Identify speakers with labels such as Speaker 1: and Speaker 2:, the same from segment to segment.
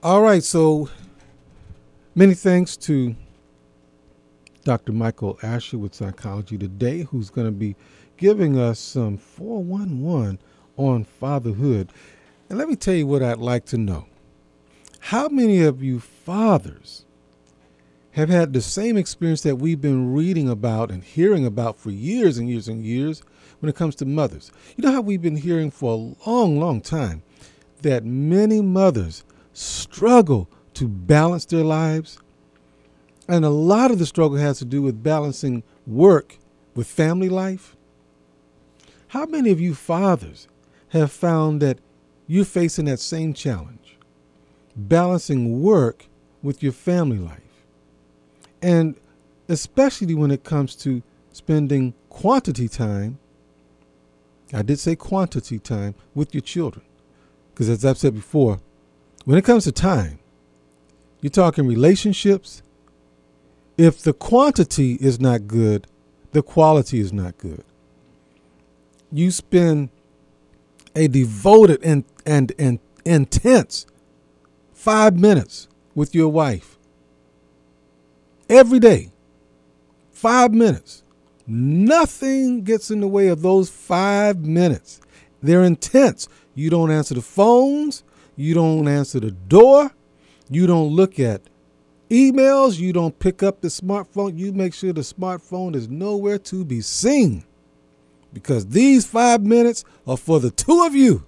Speaker 1: All right, so many thanks to Dr. Michael Asher with Psychology Today, who's going to be giving us some 411 on fatherhood. And let me tell you what I'd like to know. How many of you fathers have had the same experience that we've been reading about and hearing about for years and years and years when it comes to mothers? You know how we've been hearing for a long, long time that many mothers struggle to balance their lives? And a lot of the struggle has to do with balancing work with family life. How many of you fathers have found that you're facing that same challenge, balancing work with your family life? And especially when it comes to spending quantity time, I did say quantity time, with your children. Because as I've said before, when it comes to time, you're talking relationships. If the quantity is not good, the quality is not good. You spend a devoted and intense 5 minutes with your wife every day. 5 minutes. Nothing gets in the way of those 5 minutes. They're intense. You don't answer the phones. You don't answer the door. You don't look at emails. You don't pick up the smartphone. You make sure the smartphone is nowhere to be seen, because these 5 minutes are for the two of you.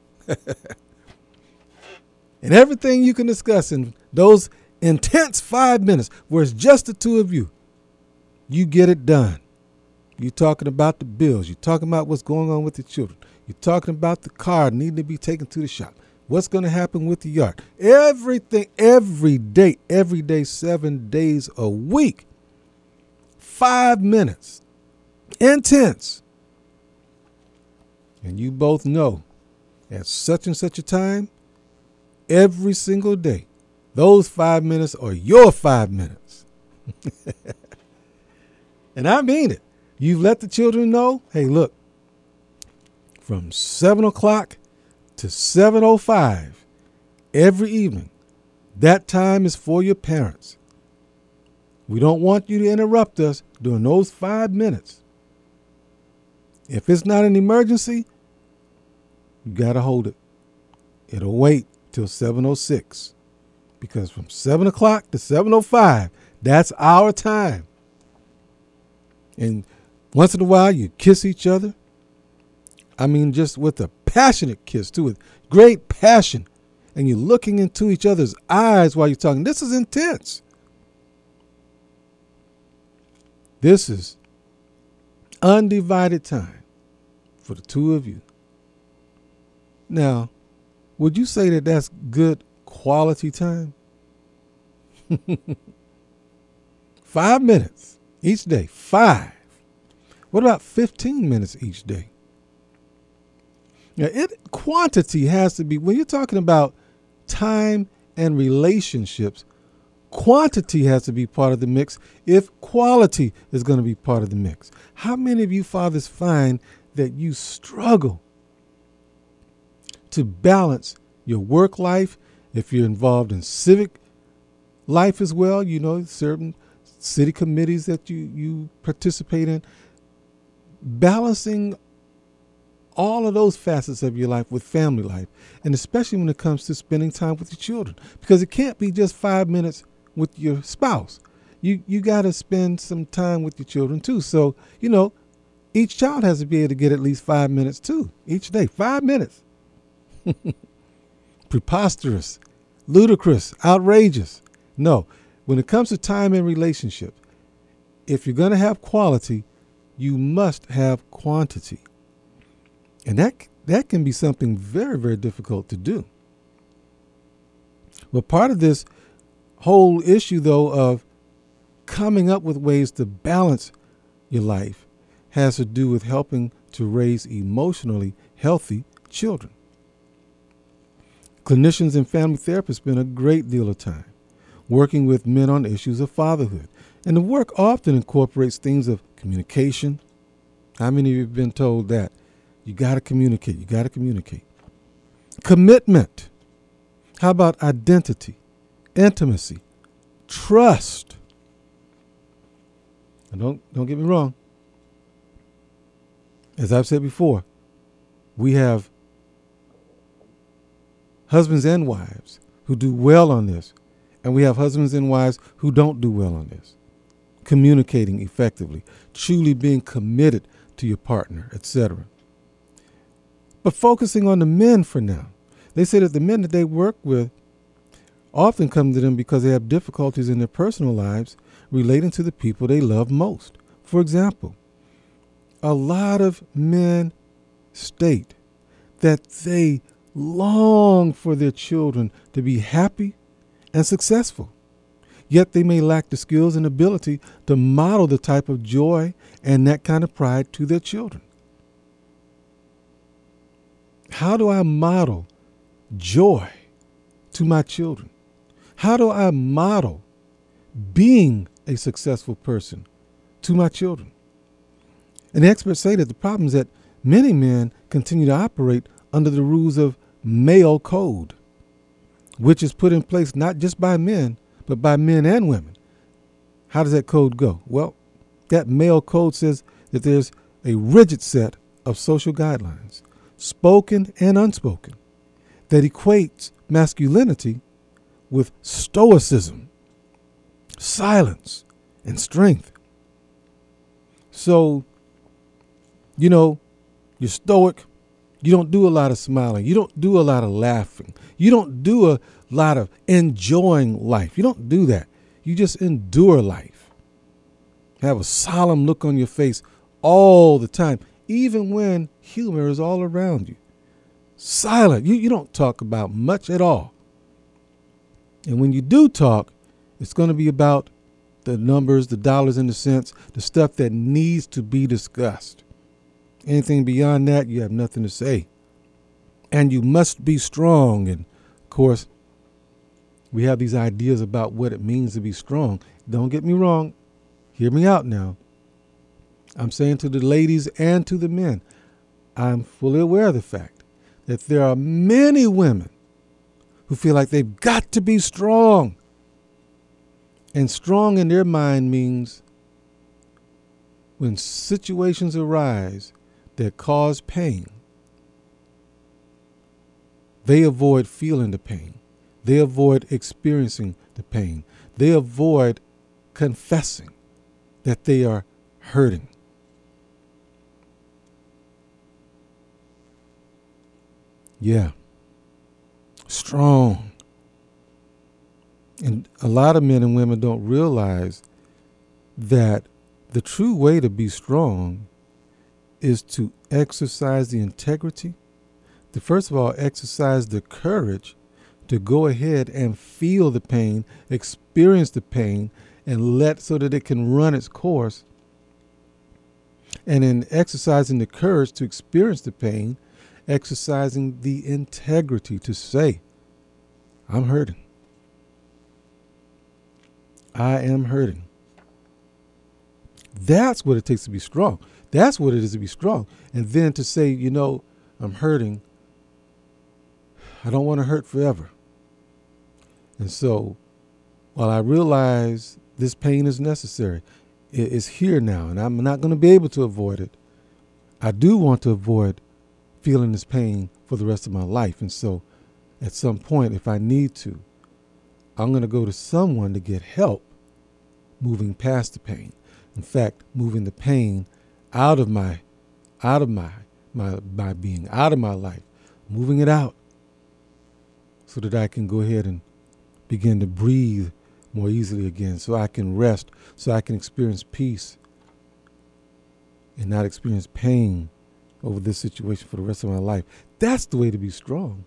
Speaker 1: And everything you can discuss in those intense 5 minutes where it's just the two of you, you get it done. You're talking about the bills. You're talking about what's going on with the children. You're talking about the car needing to be taken to the shop. What's going to happen with the yard? Everything, every day, 7 days a week. 5 minutes. Intense. And you both know at such and such a time, every single day, those 5 minutes are your 5 minutes. And I mean it. You've let the children know, hey, look, from 7 o'clock to 7:05 every evening, that time is for your parents. We don't want you to interrupt us during those 5 minutes. If it's not an emergency, you got to hold it. It'll wait till 7:06, because from 7 o'clock to 7:05, that's our time. And once in a while, you kiss each other. I mean, just with a passionate kiss, too, with great passion. And you're looking into each other's eyes while you're talking. This is intense. This is undivided time for the two of you. Now, would you say that that's good quality time? 5 minutes each day. 5. What about 15 minutes each day? Now, quantity has to be, when you're talking about time and relationships, quantity has to be part of the mix if quality is going to be part of the mix. How many of you fathers find that you struggle to balance your work life, if you're involved in civic life as well, you know, certain city committees that you participate in, balancing all of those facets of your life with family life, and especially when it comes to spending time with your children, because it can't be just 5 minutes with your spouse. You got to spend some time with your children too. So, you know, each child has to be able to get at least 5 minutes too each day. 5 minutes. Preposterous, ludicrous, outrageous. No, when it comes to time and relationship, if you're going to have quality, you must have quantity. And that can be something very, very difficult to do. But part of this whole issue, though, of coming up with ways to balance your life has to do with helping to raise emotionally healthy children. Clinicians and family therapists spend a great deal of time working with men on issues of fatherhood. And the work often incorporates themes of communication. How many of you have been told that? You got to communicate. You got to communicate. Commitment. How about identity, intimacy, trust? And don't get me wrong. As I've said before, we have husbands and wives who do well on this, and we have husbands and wives who don't do well on this. Communicating effectively, truly being committed to your partner, etc. But focusing on the men for now. They say that the men that they work with often come to them because they have difficulties in their personal lives relating to the people they love most. For example, a lot of men state that they long for their children to be happy and successful, yet they may lack the skills and ability to model the type of joy and that kind of pride to their children. How do I model joy to my children? How do I model being a successful person to my children? And the experts say that the problem is that many men continue to operate under the rules of male code, which is put in place not just by men, but by men and women. How does that code go? Well, that male code says that there's a rigid set of social guidelines, spoken and unspoken, that equates masculinity with stoicism, silence, and strength. So, you're stoic. You don't do a lot of smiling. You don't do a lot of laughing. You don't do a lot of enjoying life. You don't do that. You just endure life. Have a solemn look on your face all the time, even when humor is all around you. Silent. You don't talk about much at all. And when you do talk, it's going to be about the numbers, the dollars and the cents, the stuff that needs to be discussed. Anything beyond that, you have nothing to say. And you must be strong. And, of course, we have these ideas about what it means to be strong. Don't get me wrong. Hear me out now. I'm saying to the ladies and to the men, I'm fully aware of the fact that there are many women who feel like they've got to be strong. And strong in their mind means when situations arise that cause pain, they avoid feeling the pain. They avoid experiencing the pain. They avoid confessing that they are hurting. Yeah. Strong. And a lot of men and women don't realize that the true way to be strong is to exercise the integrity, to first of all exercise the courage to go ahead and feel the pain, experience the pain, and so that it can run its course. And in exercising the courage to experience the pain, exercising the integrity to say, I'm hurting. I am hurting. That's what it takes to be strong. That's what it is to be strong. And then to say, I'm hurting. I don't want to hurt forever. And so while I realize this pain is necessary, it is here now, and I'm not going to be able to avoid it. I do want to avoid feeling this pain for the rest of my life. And so at some point, if I need to, I'm going to go to someone to get help moving past the pain. In fact, moving the pain out of my being, out of my life, moving it out so that I can go ahead and begin to breathe more easily again, so I can rest, so I can experience peace and not experience pain over this situation for the rest of my life. That's the way to be strong.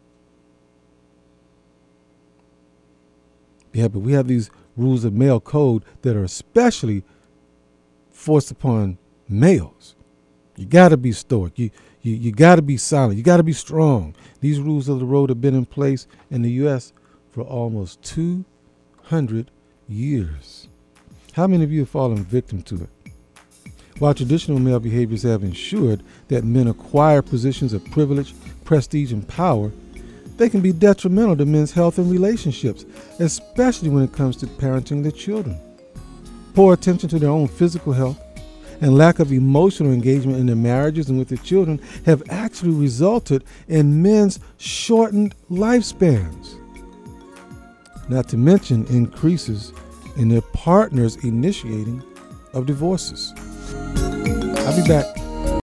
Speaker 1: Yeah, but we have these rules of male code that are especially forced upon males. You got to be stoic. You got to be silent. You got to be strong. These rules of the road have been in place in the U.S. for almost 200 years. How many of you have fallen victim to it? While traditional male behaviors have ensured that men acquire positions of privilege, prestige, and power, they can be detrimental to men's health and relationships, especially when it comes to parenting their children. Poor attention to their own physical health and lack of emotional engagement in their marriages and with their children have actually resulted in men's shortened lifespans. Not to mention increases in their partners initiating of divorces. I'll be back.